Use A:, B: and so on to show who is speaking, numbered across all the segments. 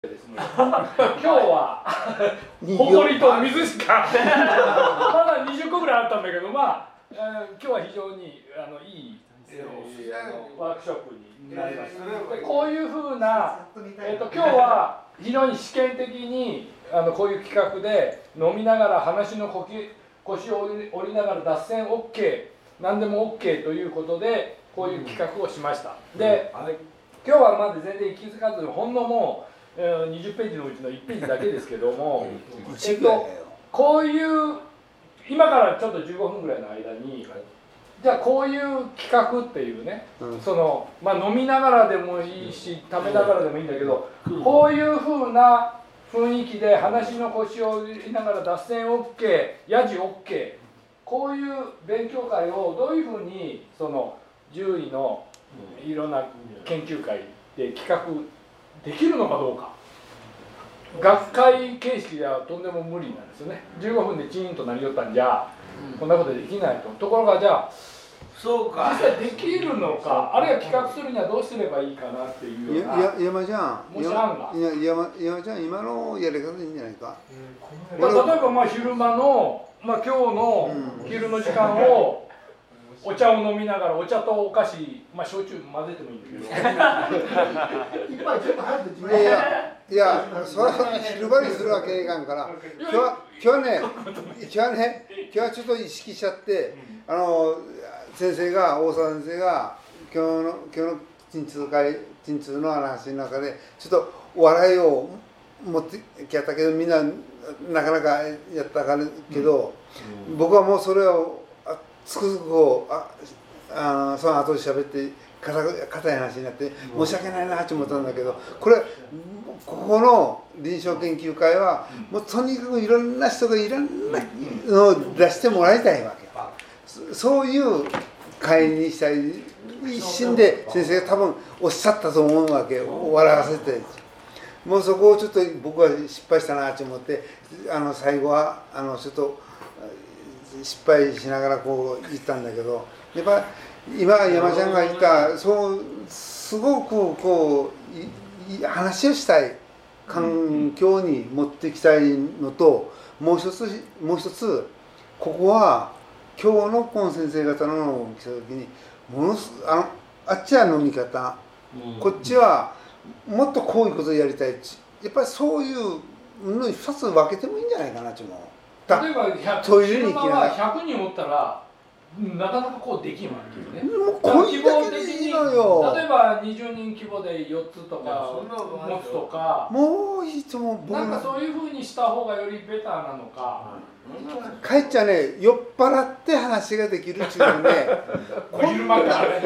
A: 今日は誇りと水しかまだ20個ぐらいあったんだけど、今日は非常にいいワークショップになりました。でこういうふうな、今日は非常に試験的にこういう企画で飲みながら話の腰を折りながら脱線 OK 何でも OK ということでこういう企画をしました。で今日はまだ全然気づかずほんのもう20ページのうちの1ページだけですけども、こういう今からちょっと15分ぐらいの間に、じゃあこういう企画っていうね、飲みながらでもいいし食べながらでもいいんだけど、こういうふうな雰囲気で話の腰を折りながら脱線 OK、やじ OK、こういう勉強会をどういうふうに獣医のいろんな研究会で企画できるのかどうか。学会形式ではとんでも無理なんですよね。15分でチーンとなりよったんじゃこんなことできないと。ところがじゃあ実際できるのか、あるいは企画するにはどうすればいいかなっていうような。
B: 山ちゃん、
A: もし案が。
B: 山ちゃん今のやり方いいんじゃないか。
A: 例えば昼間の今日の昼の時間をお茶を飲みながら、お茶とお菓子、焼酎混ぜてもいいんだけど。
B: 一杯ちょっと早くいや、それは昼間にするわけいかんから、今日はちょっと意識しちゃって、先生が、大沢先生が、今日の鎮痛の話の中で、ちょっとお笑いを持ってきやったけど、みんななかなかやったからけど、僕はもうそれを、つくづくその後で喋って硬い話になって申し訳ないなと思ったんだけど、ここの臨床研究会はもうとにかくいろんな人がいろんなのを出してもらいたいわけ。そういう会にしたい一心で先生が多分おっしゃったと思うわけ。笑わせてもうそこをちょっと僕は失敗したなと思って、最後はちょっと失敗しながらこう言ったんだけど、やっぱ今山ちゃんが言ったすごく話をしたい環境に持っていきたいのと、もう一つここは今日のコン先生方の来た時にあっちは飲み方、こっちはもっとこういうことをやりたい、やっぱりそういうのに2つ分けてもいいんじゃないかなと思う。
A: 例えば昼間は100人おったらなかなかこうできんわけよね。
B: もうこういうだけでいいのよ。
A: 例えば20人規模で4つとか持つとか、
B: もういいと思う。
A: なんかそういうふうにした方がよりベターなのか。
B: かえっちゃね、酔っ払って話ができるっていうね。
A: 昼間からね。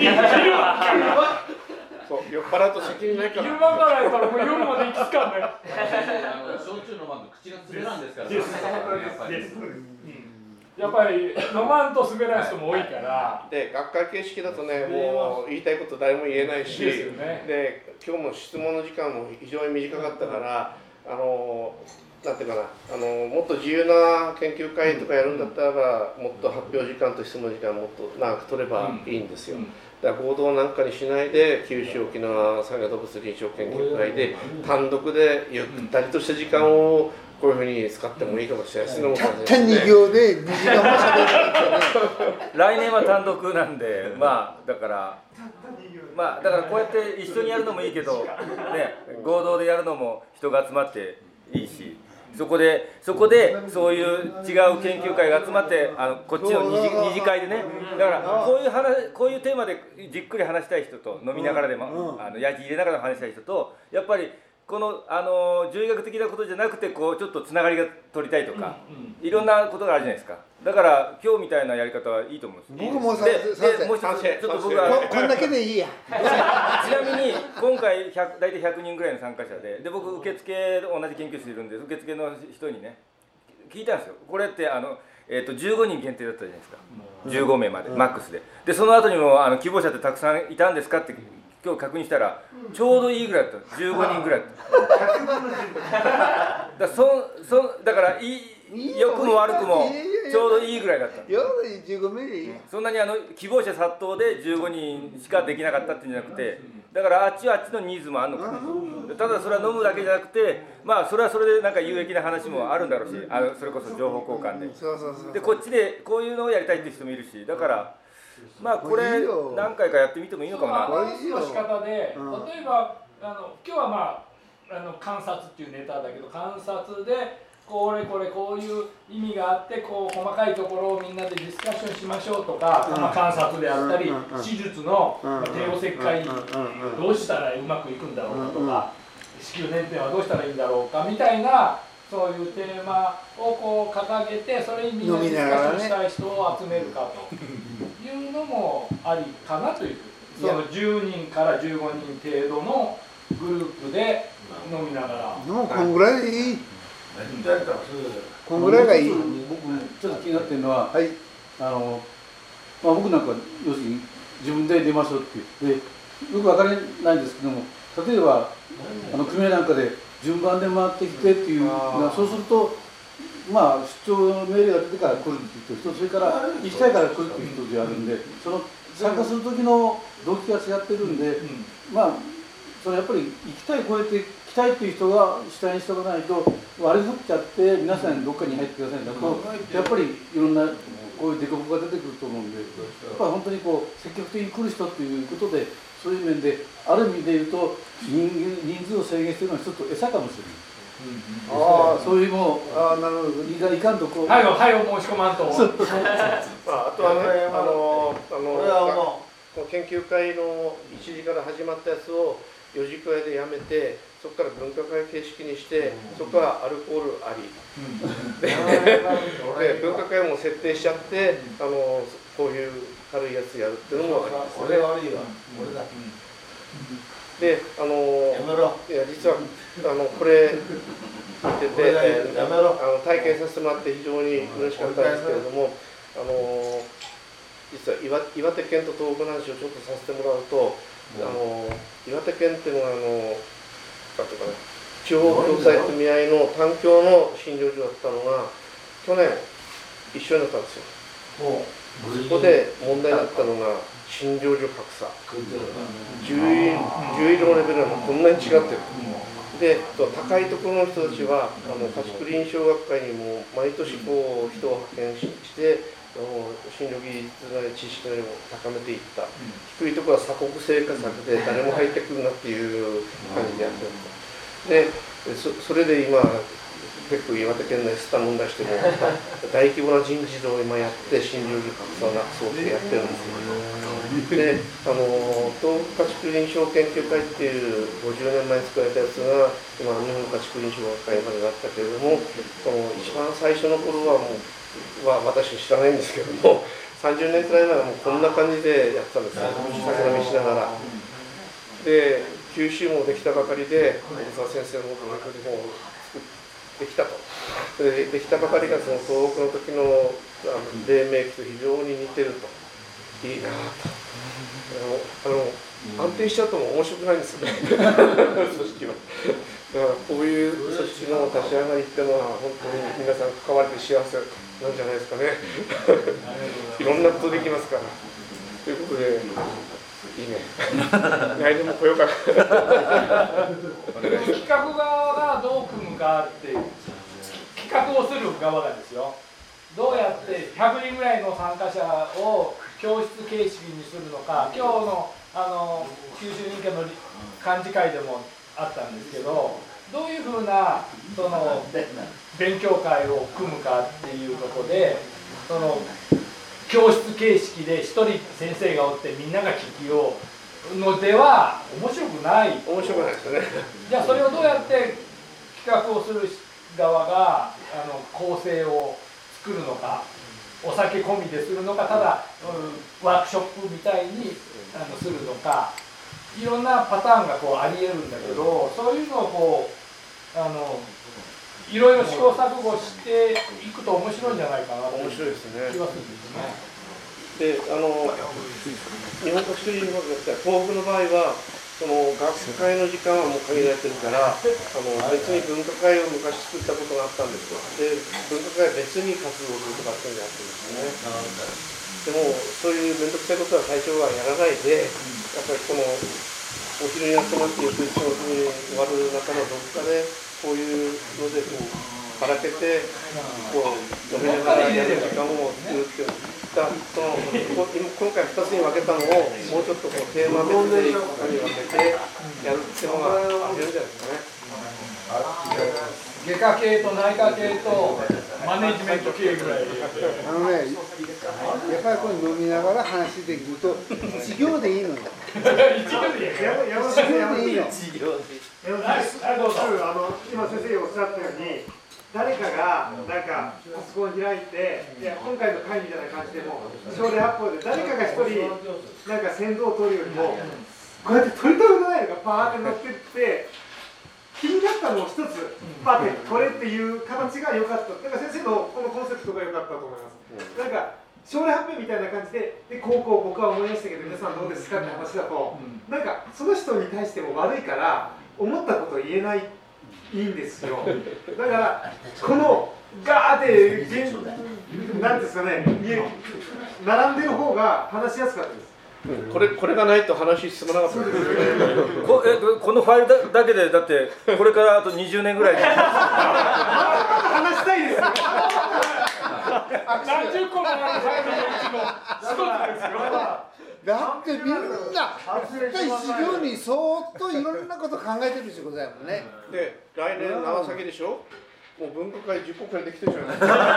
C: 酔っ払うと責任ないから。
A: 昼間からやったらもう夜まで行きつかんね。
D: 焼酎飲まんと口が滑らんですから。
A: やっぱり飲まんと滑らん人も多いから。
C: で、学会形式だとね、もう言いたいこと誰も言えないし、で、今日も質問の時間も非常に短かったから、なんていうかな、もっと自由な研究会とかやるんだったら、もっと発表時間と質問時間もっと長く取ればいいんですよ。だから合同なんかにしないで、九州沖縄産業動物臨床研究会で単独でゆったりとした時間をこういうふうに使ってもいいかもしれないですね。
B: たった2行で2時間も喋るんですよね。
E: 来年は単独なんで、だからこうやって一緒にやるのもいいけど、ね、合同でやるのも人が集まっていいし、そこでそういう違う研究会が集まってこっちの二次会でね、だからこういうテーマでじっくり話したい人と、飲みながらでもやじ入れながら話したい人と、やっぱりこの獣医学的なことじゃなくてちょっとつながりが取りたいとか、いろんなことがあるじゃないですか。だから今日みたいなやり方はいいと思うんです。
B: 僕も
E: もう一つちょっと僕は
B: こんだけでいいや。
E: ちなみに今回大体100人ぐらいの参加者で僕受付同じ研究室にいるんで、受付の人にね聞いたんですよ。これって15人限定だったじゃないですか。15名までマックスで。でその後にも希望者ってたくさんいたんですかって今日確認したらちょうどいいぐらいだった。15人ぐらいだった。だから良くも悪くもちょうどいいぐらいだった。
B: 15名でいい。
E: そんなに希望者殺到で15人しかできなかったっていうんじゃなくて、だからあっちはあっちのニーズもあるのかな。ただそれは飲むだけじゃなくて、まあそれはそれでなんか有益な話もあるんだろうし、それこそ情報交換で。でこっちでこういうのをやりたいっていう人もいるし、だからまあこれ何回かやってみてもいいのかもな。
A: アナウンスの仕方で、例えば今日はまあ観察っていうネタだけど、観察でこういう意味があって、こう細かいところをみんなでディスカッションしましょうとか、まあ、観察であったり、手術の帝王切開どうしたらうまくいくんだろうかとか、子宮捻転はどうしたらいいんだろうかみたいな、そういうテーマをこう掲げて、それにみんなでディスカッションしたい人を集めるかというのもありかなという、その10人から15人程度のグループで飲みながら。
B: もうこんぐらいでいい。こんぐらいがいい。
F: 僕ちょっと気になってるのは、
B: はい、
F: 僕なんか要するに自分で出ましょうっていうで、よく分からないんですけども、例えば組合なんかで順番で回ってきてっていうそうするとまあ出張命令が出てから来るっていう人、それから行きたいから来るっていう人であるんで、その参加する時の動機が違ってるんで、まあそれやっぱり行きたい、こうやって来たいっていう人が主体にしておかないと、割り振っちゃって皆さんどっかに入ってくださいんだと、やっぱりいろんなこういう凸凹が出てくると思うんで、やっぱり本当にこう積極的に来る人っていうことで、そういう面である意味で言うと人数を制限しているのはちょっと餌かもしれない。そういうもう
B: なるほど。
F: いかんとこう。
A: はい申し込まんと。
C: あとはね、研究会の1時から始まったやつを4時くらいでやめて、そこから分科会形式にして、そこからアルコールあり、で分科会も設定しちゃって、こういう軽いやつやるっていうのもありますね。
G: これ悪いわ、俺だ。
C: で、いや実はこれ見てて、体験させてもらって非常に嬉しかったんですけれども、実は岩手県と東北の話をちょっとさせてもらうと、岩手県っていうのはなんていうかね、地方共済組合の単協の診療所だったのが去年一緒になったんですよ。そこで問題だったのが診療所格差、獣医療レベルがこんなに違ってる。で高いところの人たちは家畜臨床学会にも毎年こう人を派遣して診療技術なり知識なりも高めていった、低いところは鎖国生活策で誰も入ってくるなっていう感じでやってるで、それで今結構岩手県内スタ問題しても大規模な人事を今やって診療所格差をなくそうってやってるんですよ。で東北家畜臨床研究会っていう50年前に作られたやつが今日本家畜臨床学会までだったけれども、一番最初の頃はもう私知らないんですけども、30年くらい前はもうこんな感じでやってたんですよ、酒飲みしながら。で九州もできたばかりで小沢先生のも作ってきたと。できたばかりがその東北の時の黎明期と非常に似てると。いいなと。安定しちゃっても面白くないんですよね組織は。だからこういう組織の立ち上がりっていうのは本当に皆さん関われて幸せなんじゃないですかねいろんなことできますから。ということでいいね来年も来ようかな
A: 企画側がどう組むかっていう、企画をする側がですよ、どうやって100人ぐらいの参加者を教室形式にするのか、今日の九州人権の幹事会でもあったんですけど、どういうふうなその勉強会を組むかっていうことで、その教室形式で一人先生がおってみんなが聞きようのでは面白くない。
C: 面白くないですよね。
A: じゃあそれをどうやって企画をする側が構成を作るのか、お酒込みでするのか、ただ、ワークショップみたいにするのか、いろんなパターンがこうありえるんだけど、そういうのをこういろいろ試行錯誤していくと面白いんじゃないかなという気がするんですね。で
C: 日本国主義の東北の場合はその学会の時間はもう限られてるから、別に分科会を昔作ったことがあったんですよ。で、分科会は別に活動するとかっていうのをやってるんですね。でも、そういう面倒くさいことは最初はやらないで、やっぱりこのお昼に集まって翌日の日に終わる中のどっかで、こういうのでこうばらけて、こう飲みながらやる時間を作るっていう。今回2つに分けたのをもうちょっとこうテーマ別でいくかに分けてやるっていうのがあるんじゃないですかね。
A: 外科系と内科系とマネジメント系ぐらい。
B: やっぱりこれ飲みながら話できると一行でいいのよ。
A: 一行でいいの。
G: 今先生がおっしゃったように。誰かがなんかパソコンを開いて、今回の会議みたいな感じでも症例発表で誰かが一人なんか先導を取るよりもこうやって取り留めのないのがパーって乗ってって気になったのを一つパーってこれっていう形が良かった。だから先生のこのコンセプトが良かったと思います。なんか症例発表みたいな感じでこう僕は思いましたけど皆さんどうですかって話だとなんかその人に対しても悪いから思ったことを言えない。いいんですよ。だからこのガーってなんですかね、並んでる方が話しやすかったです。
C: これがないと話進まなかったです。
E: このファイルだけでだってこれからあと20年ぐらいで
G: 話したいですよ。
A: 何十個もあるファイルのうちの一つですよ。
B: だってみんな一行にそーっといろんなこと考えてるってことだよね。
C: で、来年長崎でしょ。もう分科会10個くらいできてるじゃない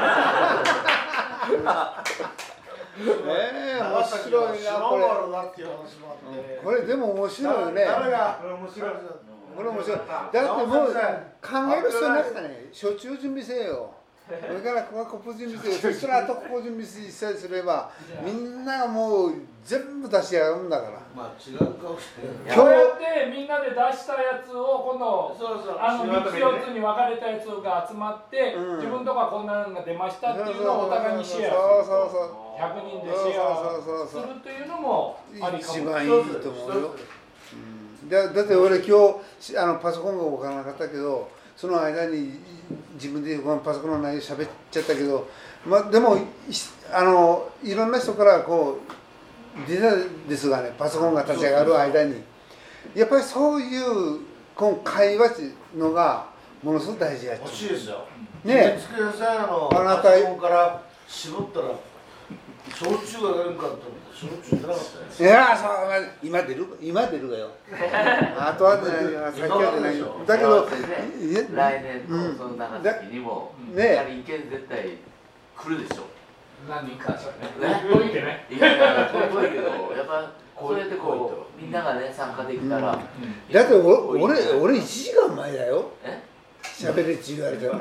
B: 面白いなこれ。これでも面白いよね。これ面白い。だってもう考える人なんかね、処置を準備せよ。これからここ準備せよ。そしたらあとここ準備したりすれば、みんなもう全部出し合うんだから。
H: まあ違うかもしれない。
A: こうやってみんなで出したやつを今度3つ4つに分かれたやつが集まって、自分とかこんなのが出ましたっていうのをお互いにシェアする。100人でシェアするっていうのもありかも。
B: 一番いいと思うよ。だって俺今日パソコンが動かなかったけど、その間に自分でパソコンの内容喋っちゃったけど、でもいろんな人からこう出たですがね、パソコンが立ち上がる間にやっぱりそういうこの会話っていうのがものすごく大事やっちゃう。
H: 欲しいですよ。
B: ね、
H: あなたパソコンから絞ったら焼酎が出るかと思って焼酎出なかったね。
B: いやそう今出るがよ。あとは出ないよ。さっきは出ないよ。だけど
D: 来年のその長崎にもやはり意見絶対来るでしょ。
A: 何人かしらね。遠いけね。
D: 遠いけどやっぱそうやってこうみんながね参加できたら。
B: だって俺1時間前だよ。喋れって言われたら。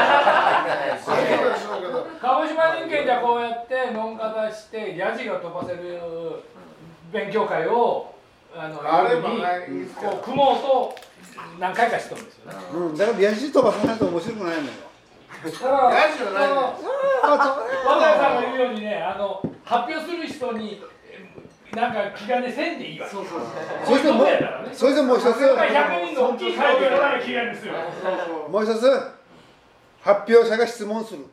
A: 鹿児島人間じゃこうやってノンカ出してヤジが飛ばせる勉強会をこう組もうと何回かしてるんですよね。
B: だからヤジ飛ばさないと面白くないのよ。
A: だから和田さんが言うようにね、発表する人になんか気兼ねせんでいいわ。
B: それでもう一つ
A: 100人の大きい会議がない気兼ねする。
B: もう一つ発表者が質問する。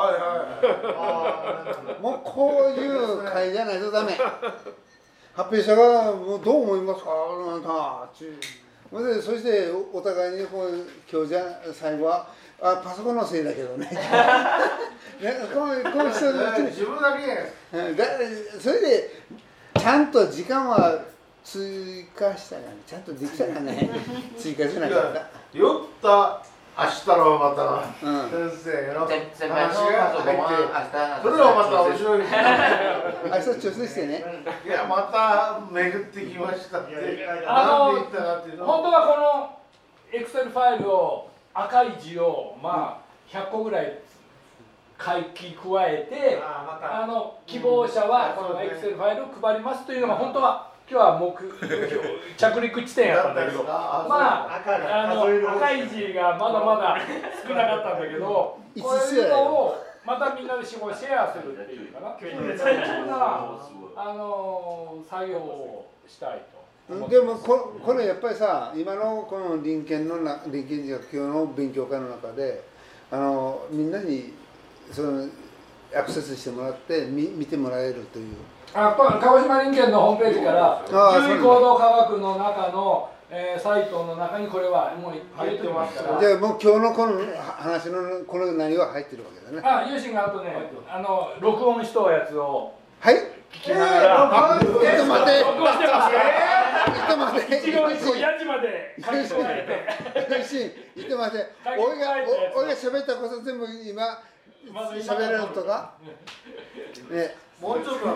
B: もうこういう会じゃないとダメ。発表者がもうどう思いますかなんだそしてお互いにこう今日じゃ最後はパソコンのせいだけどね。こういう人
H: 自分だけ。
B: それでちゃんと時間は追加したからね。ちゃんとできたからね。追加しなかった。
H: 酔った明日のまた先生の
D: 先輩のパソコンは
H: それはまた面白い。
B: 明日調整してね。
H: いやまた巡ってきましたって。なんで言ったかっていうの。
A: 本当はこのエクセルファイルを赤い字を100個ぐらい書き加えて、希望者はこのエクセルファイルを配りますというのが本当は今日は着陸地点やったんだけど、赤い字がまだまだ少なかったんだけど、こういうのをまたみんなでシェアするっていうかな、そういうな作業をしたいと。
B: でもこれやっぱりさ、今のこの林県の今日の勉強会の中でみんなにそのアクセスしてもらって見てもらえるという。
A: 鹿児島林県のホームページから注意行動科学の中のサイトの中にこれはもう入ってますから。
B: じゃあもう今日のこの話のこの内容は入ってるわけだね。
A: ユーシンがあとね録音したやつを
B: はい
A: 聞きながら
B: ちょっと待って、
A: 録音してますよ。
B: ちょっと待って、
A: 一行一行やじまで書き加えて。
B: 言ってません。おいが喋ったこと全部今喋れるとか。ね。
H: もうちょっと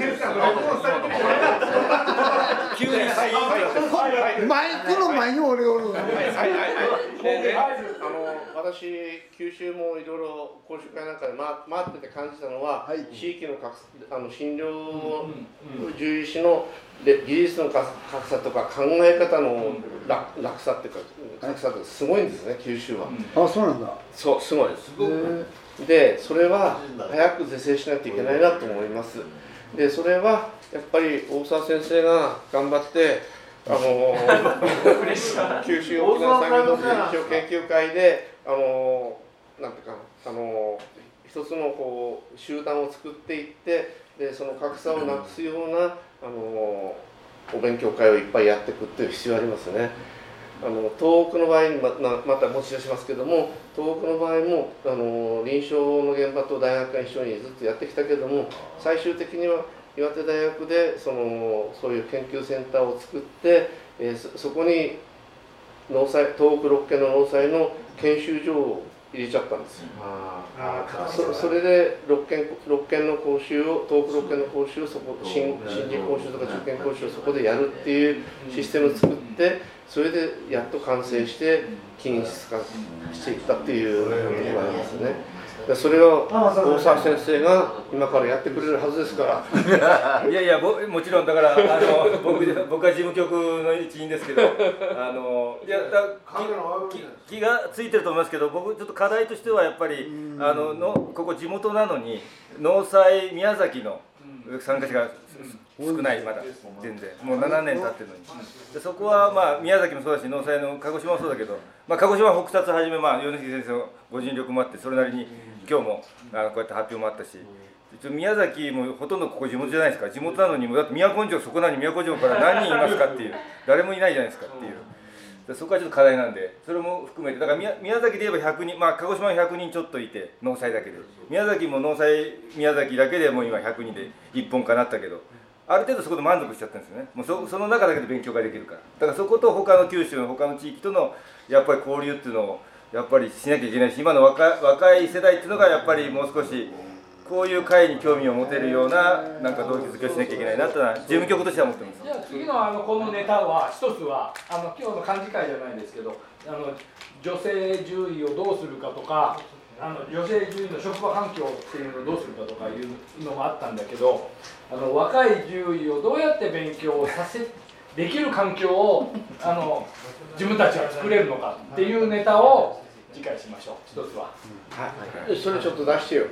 E: 急に
B: マイクの前に俺おる。
C: 私九州もいろいろ講習会なんかで回ってて感じたのは、地域の診療獣医師の技術の格差とか考え方の落差っていうか格差ってすごいんですね、九州は。
B: あ、そうなんだ。
C: そう、すごいです。で、それは早く是正しないといけないなと思います。で、それはやっぱり大沢先生が頑張って九州沖縄産業認証研究会でなんていうか一つのこう集団を作っていって、でその格差をなくすようなお勉強会をいっぱいやっていくっていう必要ありますね。東北の場合にまた持ち出しますけども、東北の場合も臨床の現場と大学が一緒にずっとやってきたけども、最終的には岩手大学でそういう研究センターを作って、そこに東北6県の農災の研修所を入れちゃったんですよ。それで6県の講習を東北6県の講習を新人講習とか受験講習をそこでやるっていうシステムを作って、それでやっと完成して均質化していったっていうことがありますね。それを大沢先生が今からやってくれるはずですから。
E: いやいや、もちろんだから僕は事務局の一員ですけど、いや気がついてると思いますけど、僕ちょっと課題としてはやっぱりここ地元なのに農災宮崎の参加者が少ない、まだ全然もう7年経ってるのに。でそこはまあ宮崎もそうだし、農災の鹿児島もそうだけど、鹿児島は北薩はじめ米月先生のご尽力もあって、それなりに今日もこうやって発表もあったし、宮崎もほとんどここ地元じゃないですか。地元なのにだって宮古城、そこなのに宮古城から何人いますかっていう、誰もいないじゃないですかっていう。そこはちょっと課題なんで、それも含めてだから宮崎で言えば100人、鹿児島は100人ちょっといて農災だけで、宮崎も農災宮崎だけでもう今100人で1本かなったけど、ある程度そこで満足しちゃったんですよね。もうその中だけで勉強ができるから。だからそこと他の九州の他の地域とのやっぱり交流っていうのをやっぱりしなきゃいけないし、今の若い世代っていうのがやっぱりもう少しこういう会に興味を持てるようななんか動機づけをしなきゃいけないなというのは事務局としては思ってます。
A: じゃあ次のこのネタは一つは今日の幹事会じゃないんですけど、女性獣医をどうするかとか、女性獣医の職場環境っていうのをどうするかとかいうのもあったんだけど、若い獣医をどうやって勉強できる環境を自分たちは作れるのかっていうネタを次回しましょう。一つは。
C: はい。それちょっと出してよ。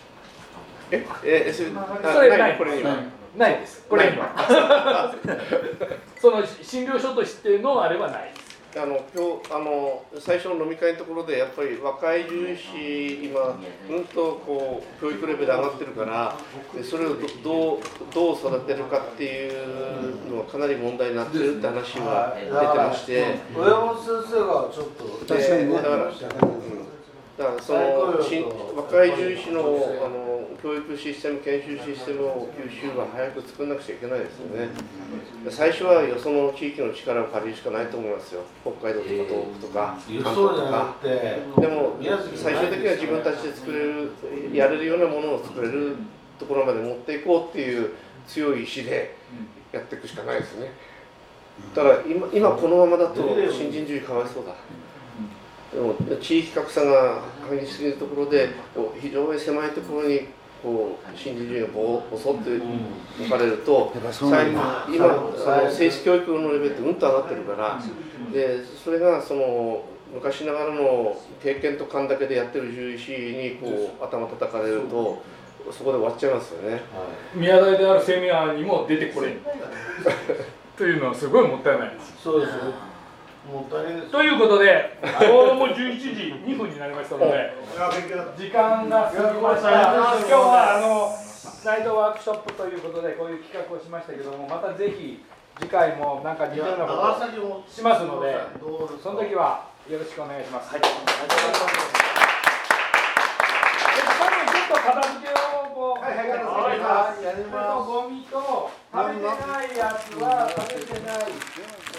A: それない。これにはないです。これには。その診療所としてのあれはないです。
C: 今日最初の飲み会のところでやっぱり若い獣医師今とこう教育レベル上がってるから、それをどう育てるかっていうのはかなり問題になってるって話は出てまして、
H: 親本先生がちょっと
B: 確かにね。
C: だからその若い獣医師の教育システム、研修システムを九州は早く作らなくちゃいけないですよね。最初はよその地域の力を借りるしかないと思いますよ。北海道とか東北とか関東とか。でも最終的には自分たちで作れる、やれるようなものを作れるところまで持っていこうっていう強い意志でやっていくしかないですね。だから今このままだと新人獣医かわいそうだ。でも地域格差が激しすぎるところで非常に狭いところにこう新人獣医がボソッと置かれると、今正式教育のレベルってうんと上がってるから、でそれが昔ながらの経験と勘だけでやってる獣医師にこう頭叩かれるとそこで終わっちゃいますよね。
A: 宮台であるセミナーにも出てこれん。 というのはすごいもったいないです。
H: そうですね。もったいないです。
A: ということで、ちょうどもう11時2分になりましたので、時間が過ぎました。今日はナイトワークショップということでこういう企画をしましたけども、またぜひ次回もなんか似たようなことをしますので、その時はよろしくお願いします。はい。ちょっと片付けをこう、ゴミと食べてないやつは食べてない。